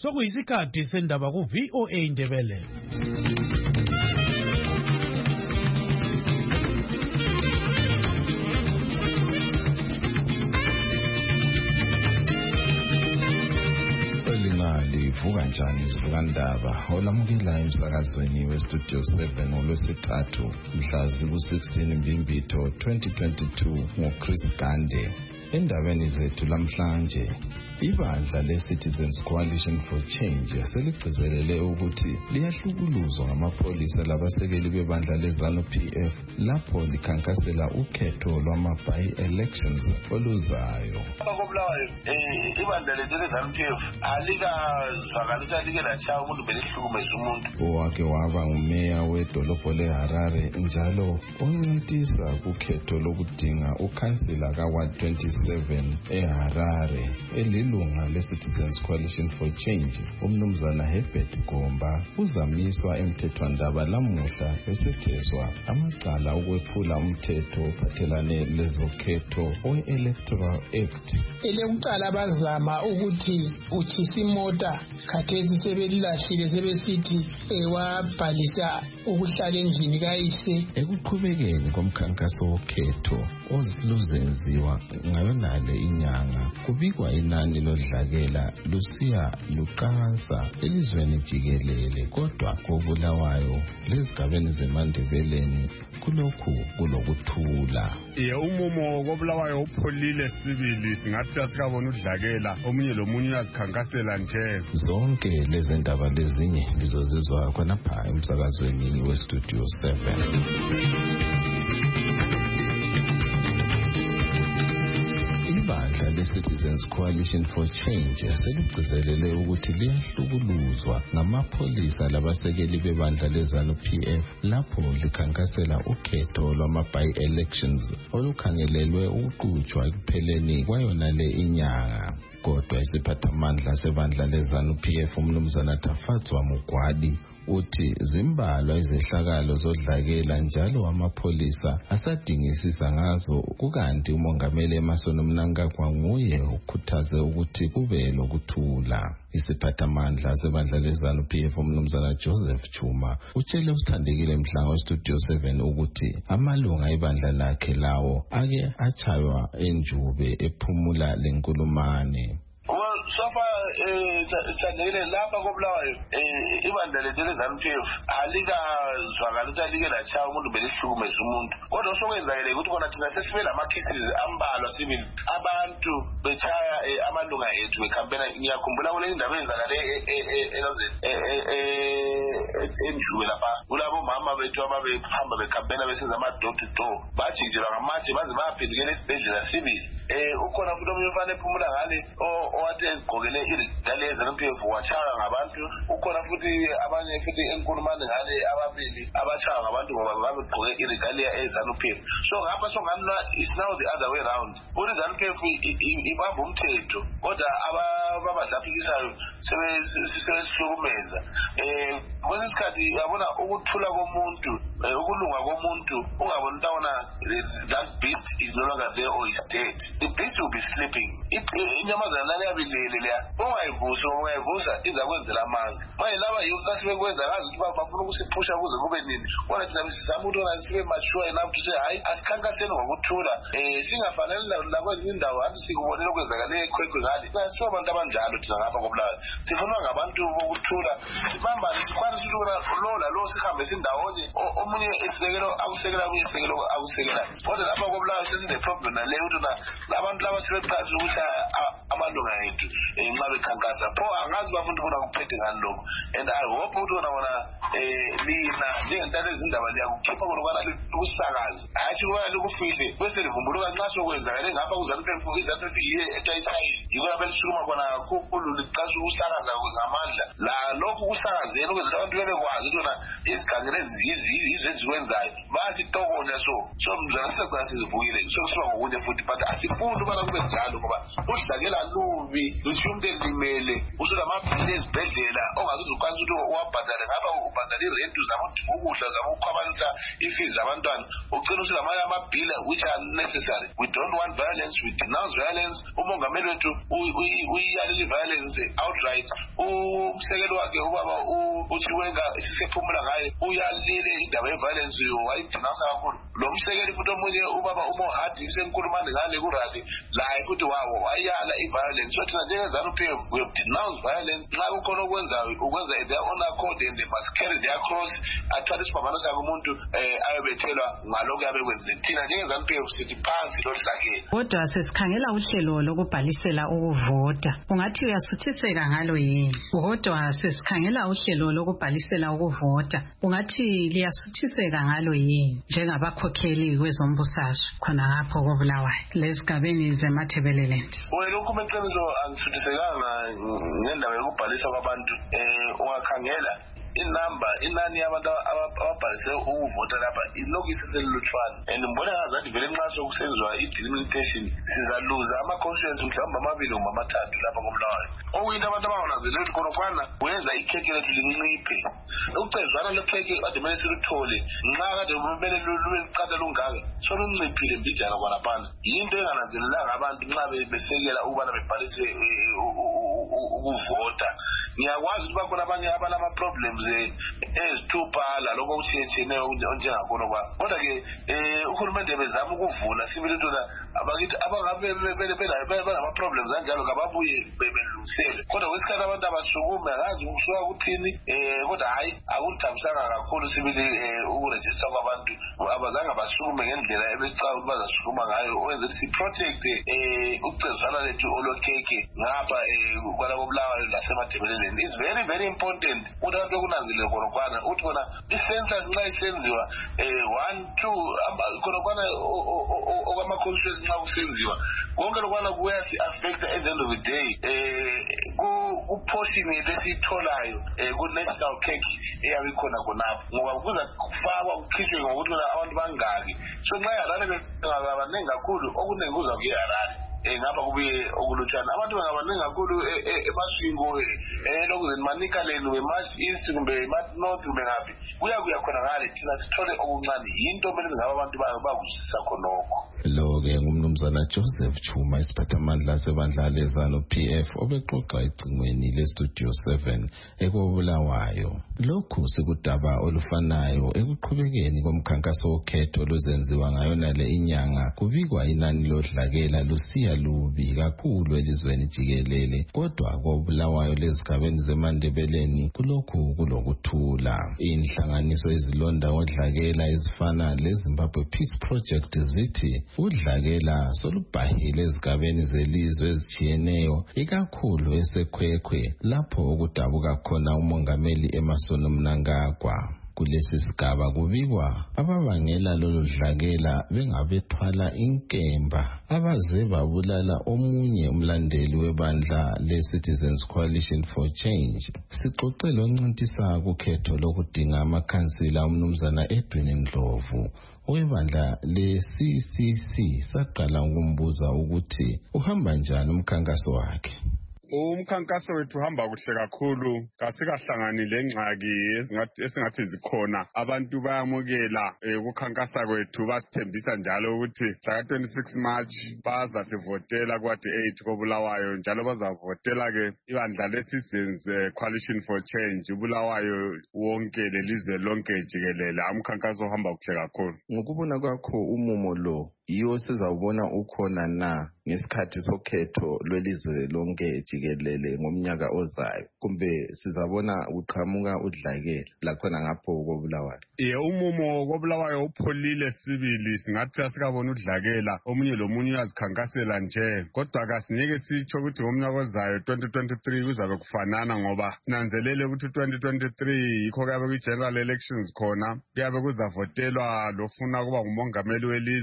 Sokuyisikhathi sendaba ku VOA Indebele. Vuka njani Sivukandaba olamukela emsakazweni weStudio 7 ngolwesithathu mhla ziku-16 Mbimbitho 2022 ngoChris Gande. Endabeni zethu lamhlanje, ibandla leCitizens Coalition for Change seligcizelele ukuthi liyahlukuluzwa ngamapolisa labasekeli bebandla leZANU-PF lapho likhankasela ukhetho lwama-by-elections oluzayo. Abakobulawayo ibandla leZANU-PF alikazwakali ukuthi alike latshawa umuntu belihlukumeza umuntu. Owake waba ngumeya wedolobho leHarare njalo oncintisa kukhetho lokudinga ukhansila ka-Ward 27 eHarare elilunga leCitizens Coalition for Change, umnumzana Herbert Gomba uzamiswa emthethwandaba lamuhla esethezwa amacala okwephula umthetho ophathelane lezokhetho we-Electoral Act. Elekuqala bazama ukuthi utshisa imota khathesi sebelilahlile sebesithi wabhalisa ukuhlala endlini kayise. Ekuqhubekeni komkhankaso wokhetho oluzenziwa ngayonale inyanga kubikwa inani lodlakela lusiya luqansa elizweni jikelele, kodwa koBulawayo lezigabeni zeMandebeleni kulokhu kulokuthula. Umumo koBulawayo upholile sibili, singathi asikabona udlakela omunye lomunye uyazikhankasela nje. Zonke lezi ndaba lezinye lizozizwa khonapha emsakazweni weStudio 7. Ibandla leCitizens Coalition for Change seligcizelele ukuthi liyahlukuluzwa ngamapolisa labasekeli bebandla leZANU-PF lapho likhankasela ukhetho lwama-by-elections olukhangelelwe ukuqhutshwa ekupheleni kwayonale inyanga. Kodwa isiphathamandla sebandla leZANU-PF umnumzana Tafatswa Mugwadi uthi zimbalwa izehlakalo zodlakela njalo amapolisa asadingisisa ngazo, kukanti umongameli Emmerson Mnangagwa nguye ukhuthaze ukuthi kube lokuthula. Isiphathamandla sebandla leZANU-PF umnumzana Joseph Chuma utshele usithandekile mhla ngoStudio 7 ukuthi amalunga ebandla lakhe lawo ake achaywa enjube ephumula lenkulumane. So far, Sandile, Lapa Goblawayo, ibandla leZANU-PF alikazwakali ukuthi alike latshawa umuntu belihlukumeza umuntu. Kodwa osokwenzakele ukuthi khona thina sesibela ama-cases ambalwa sibili abantu bechaya amalunga ethu bekhampena. Ngiyakhumbula kule indaba eyenzakale enjube lapha kulabo mama bethu ababehamba bekhampena besenza ama-door to door, bajikijelwa ngamatshe baze bayaphendukela esibhedlela sibili. Ukhona futhi omunye umfana ephumula ngale owathi egqokele irigale yeZANU-PF watshaywa ngabantu. Ukhona futhi abanye futhi enkulumane ngale ababili abatshaywa ngabantu ngoba babegqoke irigale yeZANU-PF. So ngapha songani is now the other way around. iZANU-PF ibamba umthetho kodwa ababadlaphikisayo sebesihlukumeza. Kwesinye isikhathi uyabona ukuthula komuntu, ukulunga komuntu, ungabona utawona that beast is no longer there or is dead. The beast will be sleeping. Inyamazana nani yabilele leya ungayivusa izakwenzela amanga. Manje laba yonke sebekwenza kazi ukuthi bafuna ukusiphusha kuze kube nini. Kodwa thina sizama ukuthi sibe mature enough to say hayi asikhankaseni ngokuthula. Singafanele lakwezinye indawo anti sikubonela okwenzakale ekhwekhwe ngale. Siba abantu abanjalo thina ngapha koBulawayo. Sifunwa ngabantu bokuthula. Sibambane sikwanisa ukuthi lo sihambe sindawonye omunye esekelo akusekela omunye esekelo akusekela. Kodwa lapha koBulawayo sesine problem naleyo ukuthi abantu laba sebephansi ukuthi amalunga ethu nxa bekhankasa pho angazi bafuna ukubona kuphethe ngani lokho. And I hope ukuthi wona lina njengentando ezindaba liyakukhipha kolokwana ukusakaza hathi kuba lokufihle bese livumbuluka nxa sokwenzakale ngapha kuZANU-PF yiye etayithayi yiko lapho elisukuma khona kakhulu liqasha ukusakaza ngamandla la lokhu kusakazeni ukwenzela abantu bebekwazi ukuthi izigangelo yizo ezikwenzayo basitokonya so mzana sisagcina sizivukile sokusiba ngokunye futhi but asifuni ukubana kube njalo ngoba udlakela lubi luthi umuntu elimele usulamabhili ezibhedlela ongazukwanisa ukuthi uwabhadale ngaba ubhadala irent uzamudinga ukudla zamukhwabanisa ifees zabantwana ugcina usulamanye amabhili which are necessary. We don't want violence, we denounce violence. Umongameli wethu uyiyalile violence outright. Umsekelo wakhe ubaba uthi wenga sisephumula ngaye uyalile indaba yeviolence wayidenounce kakhulu. Lo msekeli futhi omunye ubaba uMohadi senkulumane ngale kurali la ukuthi wawo wayala iviolence. So thina njengeZANU-PF we have denounced violence. Nxa kukhona ukwenza their own accord and they must carry their cross. Athwala isibambano sakhe umuntu ayobethelwa ngalokho yabekwenzile. Thina njengeZANU-PF sithi phansi lo dlakela. Kodwa sesikhangela uhlelo lokubhalisela ukuvota. Ungathi uyasuthiseka ngalo yini? Kodwa sesikhangela uhlelo lokubhalisela ukuvota. Ungathi liyasuthiseka ngalo yini njengabakhokheli kwezombusazwe khona ngapho koBulawayo lezigabeni zeMatabeleland? Lokhu meqiniso angisuthisekanga ngendaba yokubhalisa kwabantu. Ungakhangela inani yabantu ababhalise ukuvota lapha ilokhu iseselutshwana and mbona ngazathi vele nxa sokusenziwa i-delimitation sizaluza ama-constituency mhlawumbe 2 noma 3 lapha koBulawayo. Okuyinto abantu abangananzeleli ukuthi khonokwana wenza ikhekhe lethu linciphe. Ucezwana lekhekhe kade kumele siluthole nxa kade kumele lube liqada lungaka solunciphile mbijana kwanaphana. Yinto engananzelelanga abantu nxa besekela ukubana bebhalise ukuvota. Ngiyakwazi ukuthi bakhona abanye abanama-problems ezithupha lalokho okutshiyeneyo onjengakhona kwa. Kodwa-ke uhulumende bezama ukuvula sibili ntona abakithi abangabe benama-problems anjalo kababuye belungisele. Kodwa kwesikhathi abantu abasukume akazi ukusuka kuthini kodwa hayi akundithabisanga kakhulu sibili ukurejista kwabantu abazange basukume ngendlela ebesicaba ukuthi bazasukuma ngayo owenza ukuthi siprotect ukucezwana lethu olokhekhe ngapha kwala koBulawayo laseMatabeleland. It's very very important ukuthi abantu bekunanzelele khonokwana ukuthi khona i-census nxa isenziwa 1 2 khonokwana okwama-constituency nxa kusenziwa konke lokwana kuyasi-affecta at the end of the day ku-portion yethu esiyitholayo ku-national cake eyabe ikhona khonapho ngoba kuza kufakwa kukhishwe ngokuthi khona abantu bangaki. So nxa iHarare bengabaningi kakhulu okuningi kuza kuye-Harare ngapha kubuye okulutshwana. Abantu bangabaningi kakhulu eMasvingo lokuzeni Manikaleni weMas East kumbe North kumbe ngaphi kuya khona ngale thina sithole okuncane. Yinto kumele ngaba abantu bakuzisa khonokho. Lo-ke ngumnumzana Joseph Chuma isiphathamandla sebandla leZANU-PF obexoxa ecingweni leStudio 7 ekoBulawayo. Lokhu sikudaba olufanayo ekuqhubekeni komkhankaso wokhetho oluzenziwa ngayona le inyanga kubikwa inani lodlakela lusiya lubi kakhulu elizweni jikelele. Kodwa koBulawayo lezigabeni zeMandebeleni kulokhu kulokuthula. Inhlanganiso ezilonda odlakela ezifana leZimbabwe Peace Project zithi udlakela solubhahile ezigabeni zelizwe ezitshiyeneyo ikakhulu eseKwekwe lapho okudabuka khona umongameli Emmerson Mnangagwa. Kulesi sigaba kubikwa ababangela lolu dlakela bengabethwala inkemba abaze babulala omunye umlandeli webandla le-Citizens Coalition for Change. Sixoxe loncintisa kukhetho lokudinga amakhansila umnumzana Edwin Ndlovu webandla le-CCC saqala ukumbuza ukuthi uhamba njani umkhankaso wakhe. Umkhankaso wethu uhamba kuhle kakhulu kasikahlangani lengxaki esingathi zikhona. Abantu bayamukela ukukhankasa kwethu basithembisa njalo ukuthi mhla ka-26 March baza sivotela kwathi 8 koBulawayo njalo bazavotela ke ibandla le-Citizens Coalition for Change uBulawayo wonke lelizwe lonke jikelele. Umkhankaso uhamba kuhle kakhulu. Ngokubona kwakho umumo lo yiwo sizawubona ukhona na ngesikhathi sokhetho lwelizwe lonke jikelele ngomnyaka ozayo kumbe sizabona uqhamuka udlakela lakhona ngapho koBulawayo? Umumo koBulawayo upholile sibili singathi asikabona udlakela omunye lomunye uyazikhankasela nje kodwa kasingeke sitsho ukuthi ngomnyaka ozayo 2023 kuzabe kufanana ngoba sinanzelele ukuthi 2023 yikho kuyabe kwi-general elections khona kuyabe kuzavotelwa lofuna kuba ngumongameli welizwe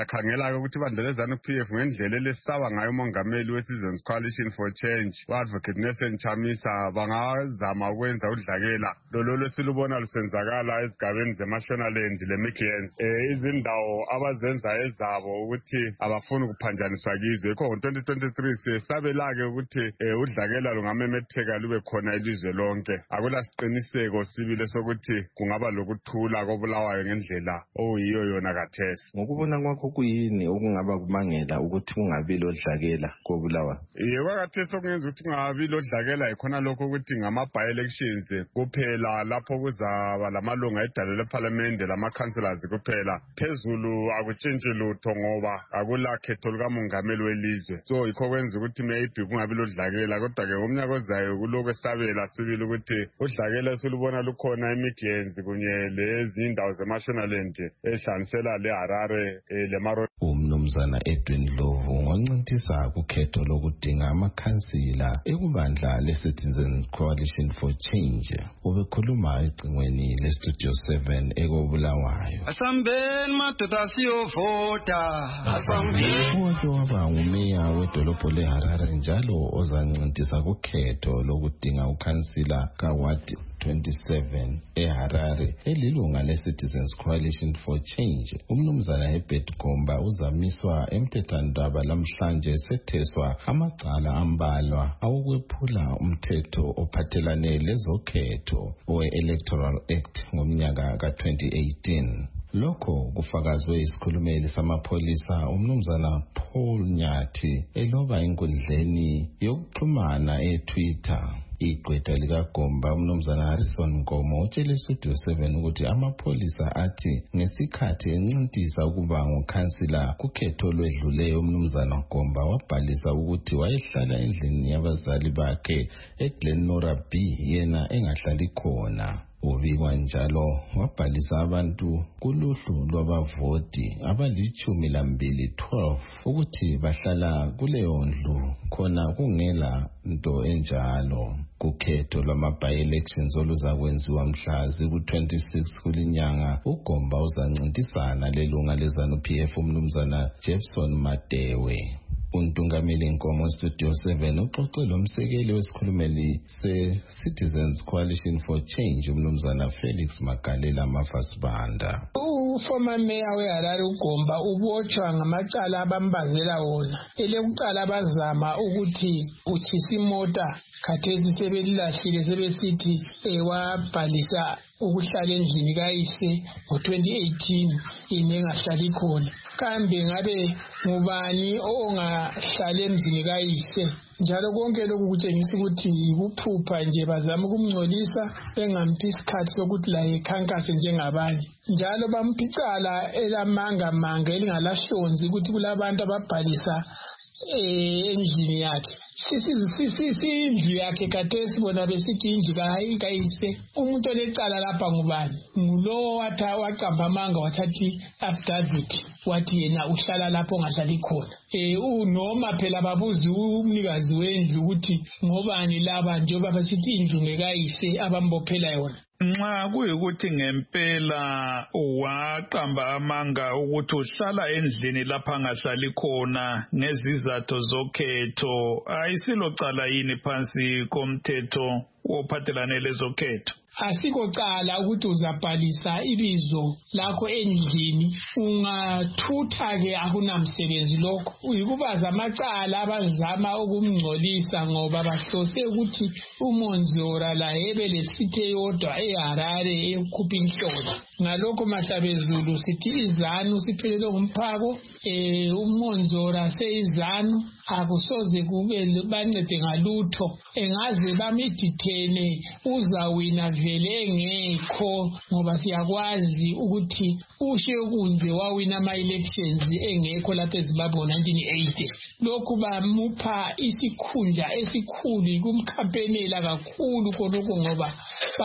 siyakhangela ukuthi ibandla leZANU-PF ngendlela elesaba ngayo umongameli we-Citizens Coalition for Change u-Advocate Nelson Chamisa bangazama ukwenza udlakela lolo silubona lusenzakala ezigabeni zeMashonaland leMidlands izindawo abazenza ezabo ukuthi abafuni kuphanjaniswa kizo yikho ngo-2023 siyesabela-ke ukuthi udlakela lungamemetheka lube khona ilizwe lonke akula siqiniseko sibile sokuthi kungaba lokuthula kobulawayo ngendlela oyiyo yona kathesi. Ngokubona kwakho kuyini okungaba kumangela ukuthi kungabi lodlakela kobulawayo? Yebo kathesi okungenza ukuthi kungabi lodlakela ikhona lokho ukuthi ngama-by-elections kuphela lapho kuzaba lamalunga edale lephalamende lama-councillors kuphela phezulu akutshintshi lutho ngoba akulakhetho lukamongameli welizwe so yikho kwenza ukuthi maybe kungabi lodlakela kodwa-ke ngomnyaka ozayo kulokhu esabela sibili ukuthi udlakela esilubona lukhona eMidlands kunye lezinye indawo zeMashonaland ehlanganisela leHarare leMaro. Umnumzana Edwin Ndlovu ngoncintisa kukhetho lokudinga amakhansila ekubandla le-Citizens Coalition for Change ubekhuluma ecingweni le-Studio 7 ekobulawayo. Asambeni madoda siyovota. Uwake waba ngumeya wedolobho leHarare njalo ozancintisa kukhetho lokudinga ukhansila kawadi 27 eHarare elilunga le-Citizens Coalition for Change. Umnumzana Herbert Gomba uzamiswa emthethwandaba lamhlanje setheswa amacala ambalwa awokwephula umthetho ophathelane lezokhetho we-Electoral Act ngomnyaka ka-2018. Lokho kufakazwe isikhulumeli samapholisa umnumzana Paul Nyathi eloba enkundleni yokuxhumana eTwitter. Igqwetha likaGomba umnumzana Harrison Nkomo utshele Studio 7 ukuthi amapholisa athi ngesikhathi encintisa ukuba ngukhansila kukhetho lwedluleyo umnumzana Gomba wabhalisa ukuthi wayehlala endlini yabazali bakhe eGlenmora B yena engahlali khona. Ubikwa njalo wabhalisa abantu kuluhlu lwabavoti abali-12 ukuthi bahlala kuleyo ndlu khona kungela nto enjalo. Kukhetho lwama-by-elections oluzakwenziwa mhla ziku-26 kulinyanga uGomba uzancintisana lelunga leZANU-PF umnumzana Jefferson Madewe. Untungameli Nkomo Studio 7 uxoxe lomsekeli wesikhulumeli se-Citizens Coalition for Change umnumzana Felix Magalela Mafasibanda. Former Mayor weHarare uGomba ubotshwa ngamacala abambazela wona. Elekuqala bazama ukuthi utshisa imota khathesi sebelilahlile sebesithi wabhalisa ukuhlala endlini kayise ngo-2018 inengahlali khona. Kambe ngabe ngubani ongahlala emzini kayise? Njalo konke lokhu kutshengisa ukuthi kuphupha nje bazama ukumngcolisa bengamphi isikhathi sokuthi laye khankase njengabanye. Njalo bampicala elamanga elingalahlonzi ukuthi kulabantu ababhalisa endlini yakhe. Indlu yakhe khathesi bona besithi indlu kayise. Umuntu olecala lapha ngubani? Ngulowo waqamba amanga wathathi affidavit wathi yena uhlala lapho ongahlali khona. Noma phela babuzi umnikazi wendlu ukuthi ngobani laba njengoba besithi indlu ngekayise abambophela yona. Nxa kuyikuthi ngempela waqamba amanga ukuthi uhlala endlini lapha angahlali khona ngezizathu zokhetho, ayisilocala yini phansi komthetho wophathelane lezokhetho? Asikho cala ukuthi uzabhalisa ibizo lakho endlini ungathutha ke akunamsebenzi lokho. Uyikubaza amacala abazama ukumngcolisa ngoba bahlose ukuthi uMonzora la ebelesithe yodwa eHarare ekhupha inhlolo. Ngalokho Mahlabezulu sithi iZANU siphelele ngumphako, uMonzora seyiZANU akusoze kube bancede ngalutho. Engaze bamidithene uzawina vele engekho ngoba siyakwazi ukuthi uShekunze wawina ama-elections engekho lapha eZimbabwe 1980. Lokhu bamupha isikhundla esikhulu kumkhampenela kakhulu khonokho ngoba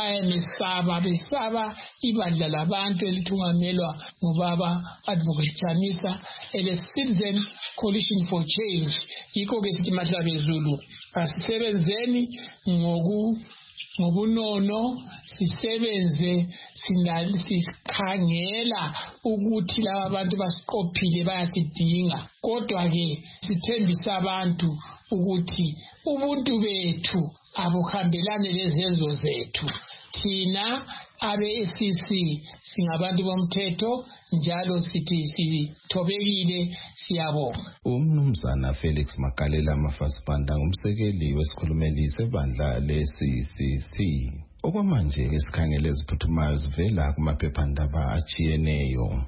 besaba ibandla labantu elithungamelwa ngubaba Advocate Chamisa ele-Citizen Coalition for Change. Yikho ke sithi Mahlabezulu asisebenzeni ngobunono sisebenze sikhangela ukuthi laba abantu basiqophile bayasidinga kodwa ke sithembisa abantu ukuthi ubuntu bethu abuhambelane lezenzo zethu thina abe-SCC singabantu bomthetho njalo sithi sithobekile siyabonga. Umnumzana Felix Makalela Mafasibanda ngumsekeli wesikhulumeli sebandla le-CCC. Okwamanje isikhangele eziphuthumayo zivela kumaphephandaba achiyeneyo.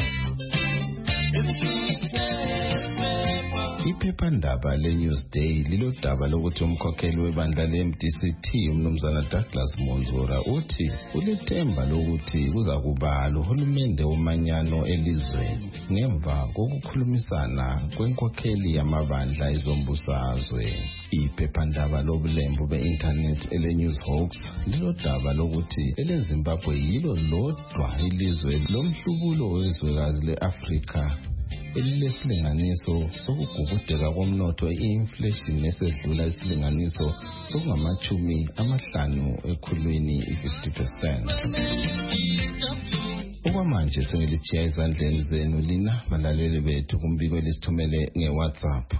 Iphephandaba le-Newsday lilodaba lokuthi umkhokheli webandla le-MDCT umnumzana Douglas Monzora uthi ulethemba lokuthi kuzakuba lohulumende womanyano elizweni ngemva kokukhulumisana kwenkokheli yamabandla ezombusazwe. Iphephandaba lobulembu be-internet ele-Newshawks lilodaba lokuthi ele-Zimbabwe yilo lodwa ilizwe lomhlubulo wezwekazi le-Afrika elilesilinganiso sokugugudeka komnotho i-inflation esedlula isilinganiso sokungama-50 ekhulwini i-50%. Okwamanje sengilijiya ezandleni zenu lina balaleli bethu kumbiko lisithumele nge-WhatsApp.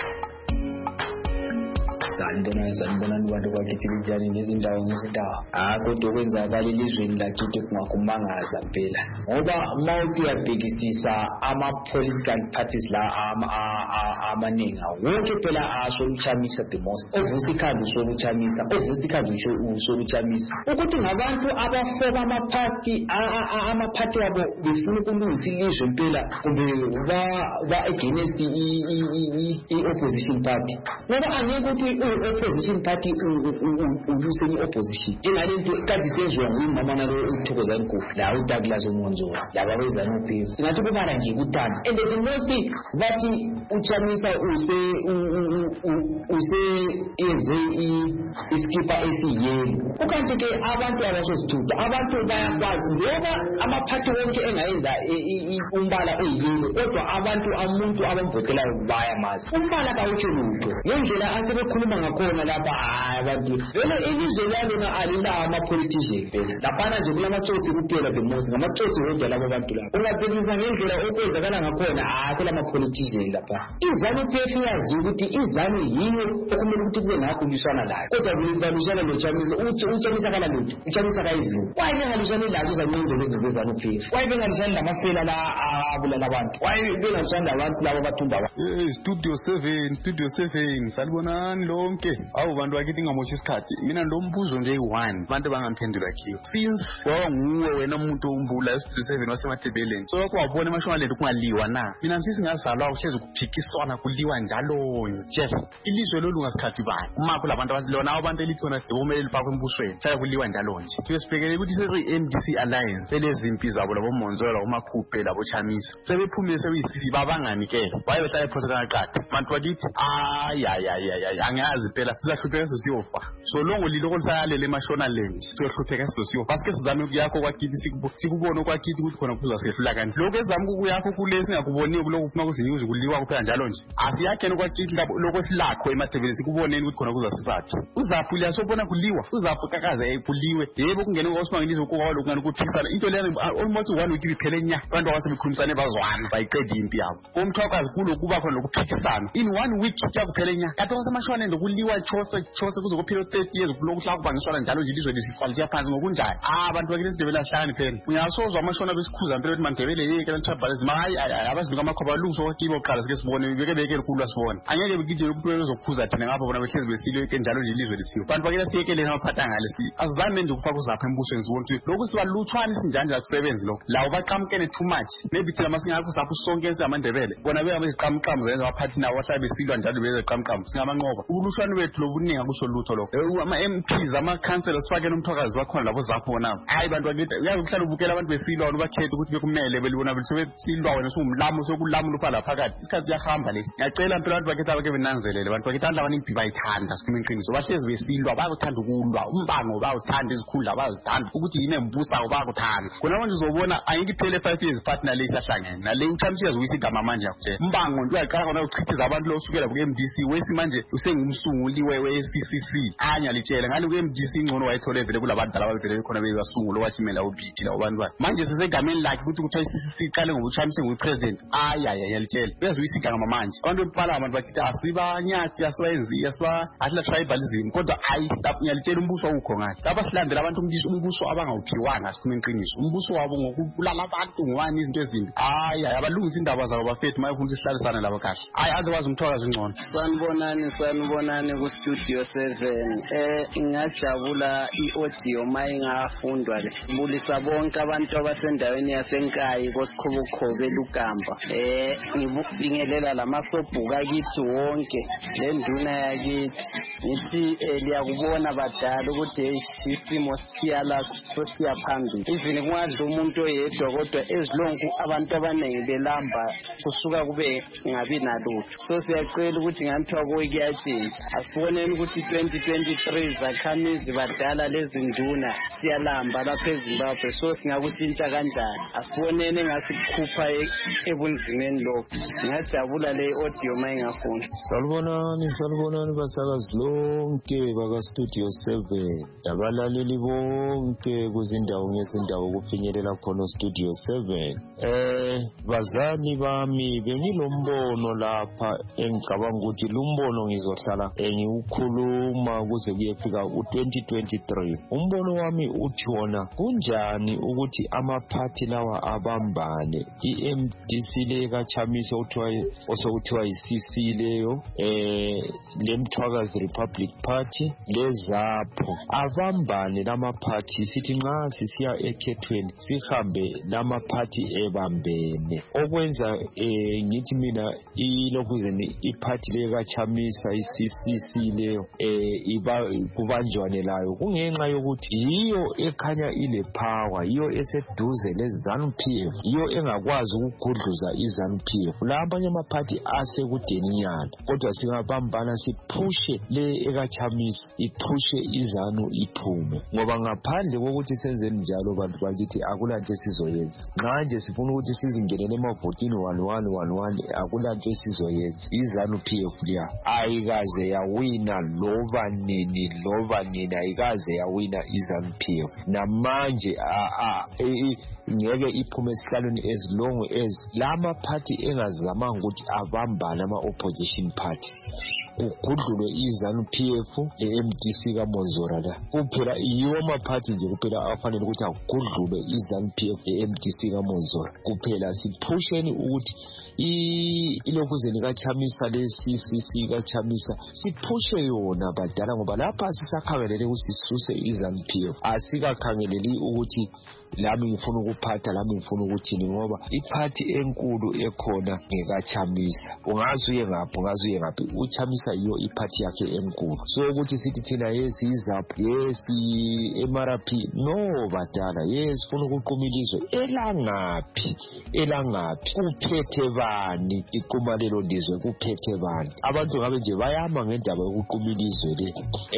Sanibona abantu bakithi kunjani nezindawo kodwa okwenzakala elizweni lakithi kungakumangaza phela ngoba mawuthi uyabhekisisa ama-political parties la amaningi wonke phela asoluchamisa the most ovusa ikhanda usoluchamisa ukuthi ngabantu abafoka amaphathi wabo befuna ukulungisa ilizwe phela kumbe ba-against i-opposition party ngoba angeke ukuthi opposition party uluse i-opposition njengalento kade senziwa ngumama nalo uThokozani Nkosi la uDouglas Monzora laba bezanuphi singathi kubala nje kutana and the most bathi uchamisa yenze iskipa esiyeni ukanti ke abantu abasosithutha abantu bayakwazi ngoba amaphathi wonke engayenza umbala oyiyelo kodwa umuntu abamvotelayo bayamazi umbala kawutsho lutho ngendlela asebekhuluma ngakhona lapha abantu vele ilizwe lalona alila ama-politician phela laphana nje kulamatsotsi kuphela the most ngamatsotsi wedwa labo bantu lapho ungabhekisa ngendlela okwenzakala ngakhona kula ma-politician lapha iZANU-PF iyazi ukuthi iZANU yiyo okumele ukuthi kube ngakuliswana layo kodwa kuliswana noChamisa uChamisa kala lutho uChamisa kayizulu waye bengalwisani lazo zancindelo zeZANU-PF waye bengalwisani lamasela la abulala abantu waye bengalwisani labantu labo bathumba Studio 7 salibonani lonke awu bantu bakithi ngamosha isikhathi mina lo mbuzo nje yi-1 abantu bangangiphendula kiyo since nguwe wena umuntu ombula estudio 7 wasemathebeleni so kwabona emashonalento kungaliwa na mina sisi ngazalwa uhlezi kuphikiswana kuliwa njalo nje ilizwe lolu ngasikhathi bani umakho labantu lona abantu elithona bomele lifakwe embusweni shaya kuliwa njalo nje sibhekele ukuthi sezi-MDC alliance elezimpi zabo labo Monzora uMakhuphe labo Chamisa sebephumile sebeyisili babangani ke bayohlala ephoseka ngaqatha abantu bakithi angazi phela sizahlupheka sesiyofa so longo liloko lisayalela emashonaland siyohlupheka sesiyofa basike sizame ukuyakho kwakithi sikubone kwakithi ukuthi khona kuzasehlula kanti lokho ezami ukuyakho kule singakuboniyo kuloko kuphuma kuzinews kuliwa kuphela njalo nje asiyakheni kwakithi lokho silakho emathebeni sikuboneni ukuthi khona kuzasisaphi uzaphu liyasobona kuliwa uzaphu kakaze kuliwe yebo kungene ngosibangilizo kokwawo ngani ukuphikisana into leyo almost 1 week iphele nya abantu abasebekhulumisana bazwana bayiqeda impi yabo komthwakazi kulo kuba khona lokuphikisana in 1 week kuyakuphele nya kade wasemashwana ndokuliwa chose kuze kuphela 30 years kulokuhla kubangiswana njalo nje ilizwe lisiquality phansi ngokunjani abantu bakithi sidebela hlani phela uyasozwa amashwana besikhuza impela ukuthi mandebele yeke lantrabhalezi mayi abazinika amakhoba alungiso kwakibo oqala sike sibone beke likhulu sibone angeke bekije ukuthi bezokhuza thina ngapha bona behlezi besilo yeke njalo nje ilizwe lisiwe abantu bakithi siyekeleni amaphatha ngale azizame nje ukufaka uzapha embusweni sibone ukuthi lokhu sibalutshwana isinjanje akusebenzi lokho lawo baqamukene too much maybe thina masingakho sapho sonke esamandebele bona bebeziqamuqamu zenza abaphathi nawo bahlala besilwa njalo bezeqamuqamu singamanqoba ubulushwana bethu lobuningi akusho lutho lokho ama-MPs ama-councillors sifake nomthwakazi wakhona labo zapho nabo hayi bantu bakithi uyazi ukuhlala ubukela abantu besilwa wona bakhethe ukuthi bekumele belibona besilwa wena sungumlamu sokulamula uphala phakathi isikhathi siyahamba lesi ngiyacela mpela abantu bakhethe abake benanga nginanzelele abantu bakithi abantu abaningi bayithanda sikhuluma iqiniso bahlezi besilwa bayakuthanda ukulwa umbango bayawuthanda izikhundla bayazithanda ukuthi yini embusayo bayakuthanda khona manje uzobona ayike iphele 5 years partner le isahlangene nale uchamisa yazuyisa igama manje yakuthe umbango nto uyaqala khona ukuchithiza abantu lo usukela ku MDC wesi manje usengumsunguli we-CCC anya litshele ngale ku MDC ingcono wayethole vele kulabantu dala abavele khona beyasungula washimela ubhithi la abantu bakhe manje sisegameni lakhe ukuthi kuthiwa i-CCC iqale ngokuchamisa ngupresident ayalitshele uyazuyisa igama manje abantu beparliament bakithi asibanyathi asibayenzi asila tribalism kodwa ngiyalitshela umbuso awukho ngathi lapha silandela abantu umbuso abangawuphiwanga sikhuluma iqiniso umbuso wabo ngokubulala abantu ngwani izinto ezimbi abalungisa indaba zabo bafethu mayefuna sihlalisana labo kahle otherwise umthwakazi ungcono. Sanibonani ku-Studio 7. Ngingajabula i-audio mayingafundwa le bulisa bonke abantu abasendaweni yasenkayi koSikhobokhobe eLugamba. Ngibingelela lamasobhuka kithi wonke le nduna yakithi ngithi liyakubona badala ukuthi isimo siyala sosiya phambili even kungadla umuntu oyedwa kodwa ezilonku abantu abaningi belamba kusuka kube ngabi nalutho so siyacela ukuthi nganthiwa kuyitshintsha asiboneni ukuthi 2023 zakhamizi badala lezi nduna siyalamba lapha eZimbabwe so singakutshintsha kanjani asiboneni engasikhupha ebunzimeni lokho ngiyajabula le audio mayingafunda. Salubonani basakazi lonke baka-Studio 7 abalaleli bonke kuzindawo ngezindawo kufinyelela khona uStudio 7. Bazali bami bengilombono lapha engicabanga ukuthi lumbono ngizohlala ngiwukhuluma kuze kuyefika u2023. Umbono wami uthi wona kunjani ukuthi amaphathi lawa abambane iMDC le kaChamisa osokuthiwa iCC leyo lemthwakazi Republic Party leZAPHO abambane lamaphathi sithi nxa sisiya ekhethweni sihambe lamaphathi ebambene okwenza ngithi mina ilokuzeni iphathi le kaChamisa iCCC leyo kubanjwane layo kungenxa yokuthi yiyo ekhanya ile power yiyo eseduze leZANU-PF yiyo engakwazi ukugudluza iZANU-PF la abanye amaphathi asekudeninyana kodwa singabambana siphushe le ekaChamisa iphushe iZANU iphume ngoba ngaphandle kokuthi senzeni njalo bantu bakithi akulanto esizoyenza nxa nje sifuna ukuthi sizingenele emavotini 1111 akulanto esizoyenza iZANU-PF liya ayikaze yawina loba nini ayikaze yawina iZANU-PF namanje ngeke iphume esihlalweni as long as lama party engazamanga ukuthi abambane ama-opposition party kugudlulwe iZANU-PF le-MDC kaMonzora la kuphela yiwo amaphathi nje kuphela afanele ukuthi agudlulwe iZANU-PF le-MDC kaMonzora kuphela siphusheni ukuthi ilokuzeni kaChamisa le-CCC kaChamisa siphushe yona badala ngoba lapha sisakhangelele ukuthi sisuse iZANU-PF asikakhangeleli ukuthi lami ngifuna ukuphatha lami ngifuna ukuthini ngoba iphathi enkulu ekhona ngekaChamisa ungazuye ngaphi uChamisa yiyo iphathi yakhe enkulu so ukuthi sithi thina yes iZAPHO yes MRP no badala yes funa ukuquma ilizwe elangaphi kuphethe bani iquma lelo lizwe kuphethe bani abantu ngabe nje bayama ngendaba yokuquma ilizwe le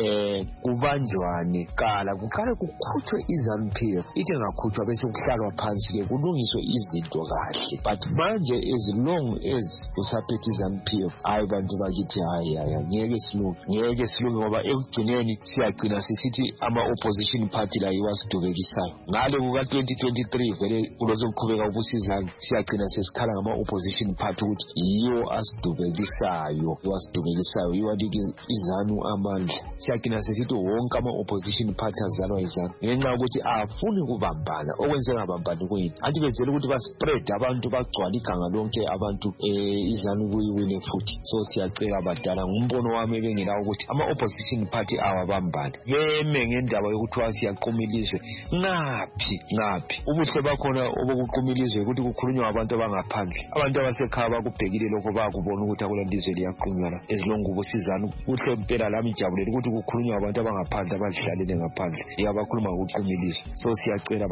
kubanjwane kuqale kukhutshwe iZANU-PF ithi ngakhutshwa bese kuhlalwa phansi ke kulungiswe izinto kahle but manje as long as usaphethe iZANU-PF hayi bantu bakithi ngeke silunge ngoba ekugcineni siyagcina sisithi ama-opposition party la yiwasidubekisayo ngale kuka-2023 vele kulokhu kuqhubeka ubusizana siyagcina sesikhala ngama-opposition party ukuthi yiyo asidubekisayo yiwanika iZANU amandla siyagcina sesithi wonke ama-opposition party azalwa iZANU ngenxa yokuthi afuni ukubambana okwenzeka bambani kuyini anti bezela ukuthi baspread abantu bagcwala iganga lonke abantu iZANU kuyiwine futhi so siyacela badala ngumbono wami bengilawo ukuthi ama-opposition party awabambane beme ngendaba yokuthi siyaquma ilizwe ngaphi ubuhle bakhona obokuquma ilizwe ukuthi kukhulunywa abantu abangaphandle abantu abasekhaya bakubhekile lokho bakubona ukuthi akulalizwe liyaqunywa la ezilongu busizana kuhle impela lami jabulele ukuthi kukhulunywa abantu abangaphandle abadlalele ngaphandle yabakhuluma ukuquma ilizwe so siyacela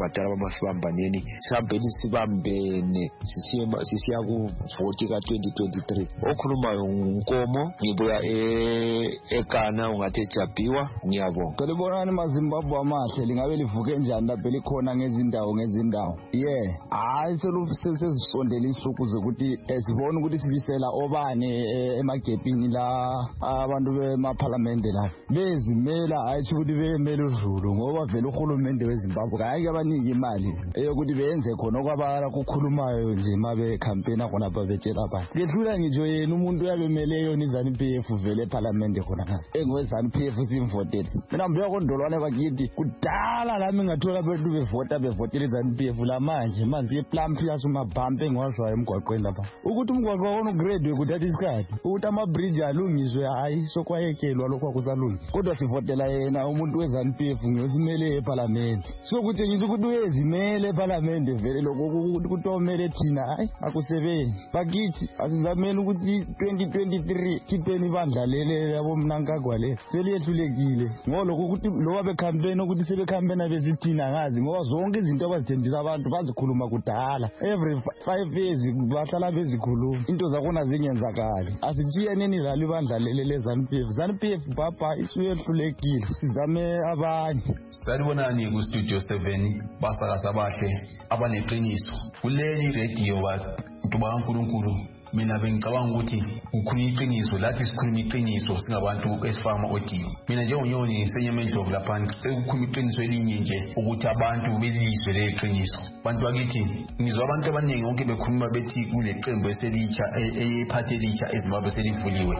abadala bamasibambaneni sihambeni sibambene sisiya kuvoti ka-2023. Okhulumayo uNkomo, ngibuya eKana, ungathi eJabiwa. Ngiyabonga. Solibonani maZimbabwe amahle, lingabe livuke njani lapha likhona ngezindawo. Hayi sesizisondela isuku zokuthi sibone ukuthi sibisela obani emagepini la abantu bemaphalamende la bezimela, hayi ukuthi bemela uZulu, ngoba vele uhulumende weZimbabwe kayike abanike imali eyokuthi benze khona okwabala kukhulumayo nje mabe campaign khona babetshela abantu. Ngehlula ngitsho yena umuntu uyabemele yona iZANU-PF vele ephalamende khona engweZANU-PF simvotele. Mina mbuya kondolwane bakithi kudala lami ngathola abantu bevotela iZANU-PF la manje iplump yasumabhampu engiwazwayo emgwaqweni lapha ukuthi umgwaqo wona ugrade kuthatha isikhathi ukuthi amabridge alungiswe, hayi sokwayekelwa lokho akusalungi, kodwa sivotela yena umuntu weZANU-PF ngiyosimele ephalamende. Sokuthi ngisho ukuthi uyezimele ephalamende vele lokho ukuthi omele thina hayi akusebenzi. Bakithi asizameni ukuthi 2023 khipheni ibandla lele yabo Mnangagwa le seliyehlulekile ngolokho ukuthi loba becampaign ukuthi sebecampaign bezithina ngazi, ngoba zonke izinto abazithembisa abantu bazikhuluma kudala. Every 5 years bahlala bezikhuluma into zakhona zingenzakali. Asithiyeneni lalo ibandla lele leZANU-PF. ZANU-PF baba isuyehlulekile, sizame abanye. Sanibonani ku Studio 7 basakaza bahle abaneqiniso kuleli radio bantu bakaNkulunkulu. Mina bengicabanga ukuthi ukhuluma iqiniso, lathi sikhuluma iqiniso singabantu esifama audio. Mina njengonyoni ngisenyamendlovu lapha ngikukhuluma iqiniso elinye nje ukuthi abantu belizwe leqiniso. Bantu bakithi ngizwa abantu abaningi bonke bekhuluma bethi kule qembu eselitsha eyephathelitsha eZimbabwe selivuliwe.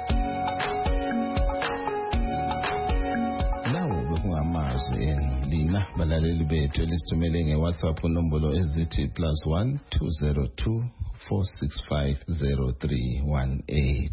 Lina balaleli bethu elisithumele ngeWhatsApp unombolo ezithi +1 202 465 0318.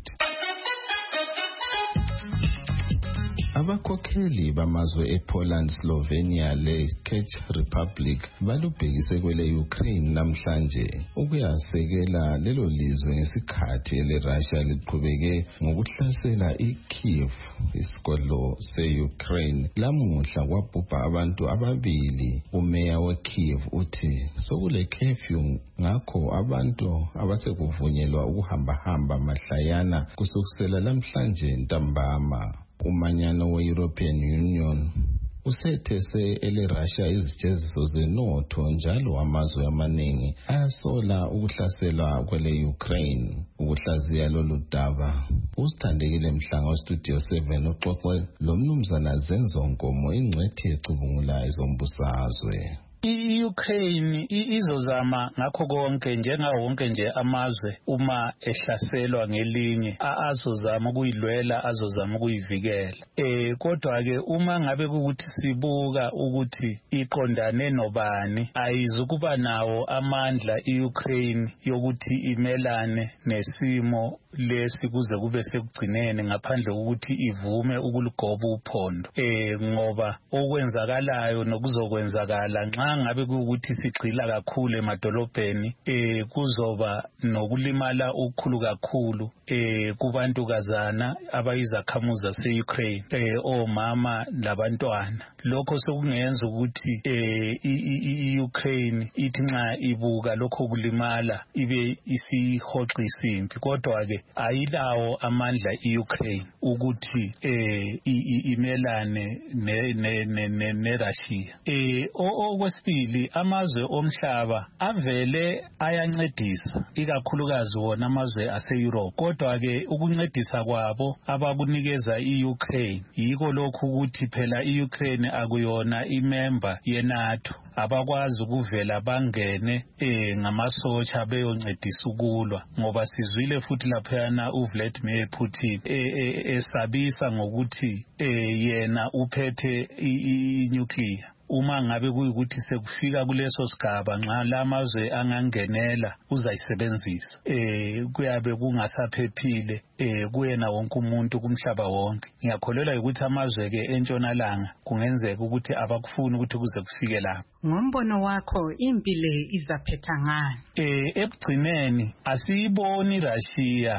Abakhokheli bamazwe ePoland, Slovenia le-Czech Republic balubhekise kwele Ukraine namhlanje ukuyasekela lelo lizwe ngesikhathi ele-Russia liqhubeke ngokuhlasela iKyiv, isigodlo se-Ukraine. Lamuhla kwabhubha abantu ababili. Umeya weKyiv uthi sokule curfew, ngakho abantu abasekuvunyelwa ukuhamba mahlayana kusukusela namhlanje ntambama. Umanyano we-European Union usethese ele-Russia izijeziso zenotho, njalo amazwe amaningi ayasola ukuhlaselwa kwele Ukraine. Ukuhlaziya lolu daba usithandekile Mhlanga weStudio 7 uxoxe lo mnumzana Zenzo Nkomo, ingcwethi ecubungula ezombusazwe. I-Ukraine izozama ngakho konke njengawo wonke nje amazwe uma ehlaselwa ngelinye azozama ukuyilwela, azozama ukuyivikela. Kodwa ke uma ngabe ukuthi sibuka ukuthi iqondane nobani, ayizukuba nawo amandla i-Ukraine yokuthi imelane nesimo lesi kuze kube sekugcineni ngaphandle kokuthi ivume ukulugoba uphondo. Ngoba okwenzakalayo nokuzokwenzakala nxa ngabe kuukuthi sigxila kakhulu emadolobheni, kuzoba nokulimala okukhulu kakhulu kubantukazana abayizakhamuzi zase-Ukraine, omama labantwana. Lokho sokungenza ukuthi i-Ukraine ithi nxa ibuka lokho kulimala ibe isihoxa isimpi. Kodwa ke ayilawo amandla i-Ukraine ukuthi imelane ne-Russia. Okwesibili, amazwe omhlaba avele ayancedisa, ikakhulukazi wona amazwe ase-Europe. Kodwa ke ukuncedisa kwabo abakunikeza i-Ukraine yiko lokhu ukuthi phela i-Ukraine akuyona imember ye-NATO, abakwazi ukuvela bangene ngamasotsha beyoncedisa ukulwa, ngoba sizwile futhi laphayana uVladimir Putin esabisa ngokuthi yena uphethe i-nuclear. Uma ngabe kuyikuthi sekufika kuleso sigaba nxa lamazwe angangenela uzayisebenzisa, kuyabe kungasaphephile kuyena wonke umuntu kumhlaba wonke. Ngiyakholelwa ukuthi amazwe ke entshonalanga kungenzeka ukuthi abakufuni ukuthi kuze kufike lapho. Ngombono wakho impi le izaphetha ngani? Ekugcineni asiyiboni Russia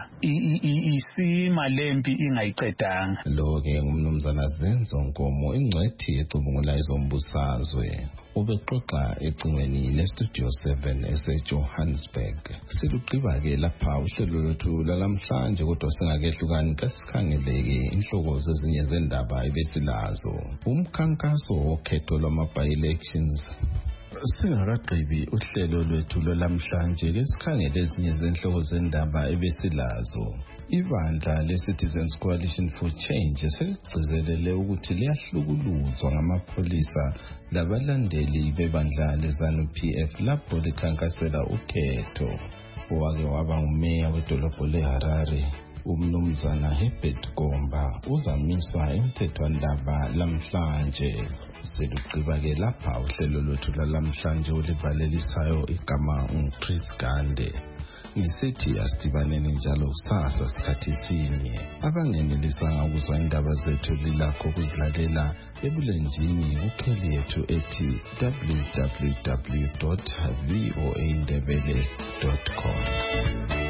isima lempi ingayiqedanga. Lo ke ngumnumzana Zenzo Nkomo, ingcwethi ecubungula ezombusa samazwe. Ubexoxa ecingweni leStudio 7 eseJohannesburg. Silugqiba-ke lapha uhlelo lwethu lalamhlanje, kodwa singakehlukani kasikhangeleke inhloko zezinye zendaba ebesilazo. Umkhankaso wokhetho lwama-by-elections. Singakagqibi uhlelo lwethu lwalamhlanje ke sikhangele ezinye zenhloko zendaba ebesilazo. Ibandla le-Citizens Coalition for Change seligcizelele ukuthi liyahlukuluzwa ngamapholisa labalandeli bebandla leZANU-PF lapho likhankasela ukhetho. Owake waba ngumeya wedolobho leHarare, uMnumzana Herbert Gomba, uzamiswa emthethwandaba lamhlanje. Selugqiba-ke lapha uhlelo lwethu lalamhlanje olivalelisayo igama uChris Gande. Ngisithi asidibaneni njalo kusasa sikhathi sinye. Abangenelisanga ukuzwa indaba zethu lilakho ukuzilalela ebulenjini kukheli yethu ethi www.voaindebele.com.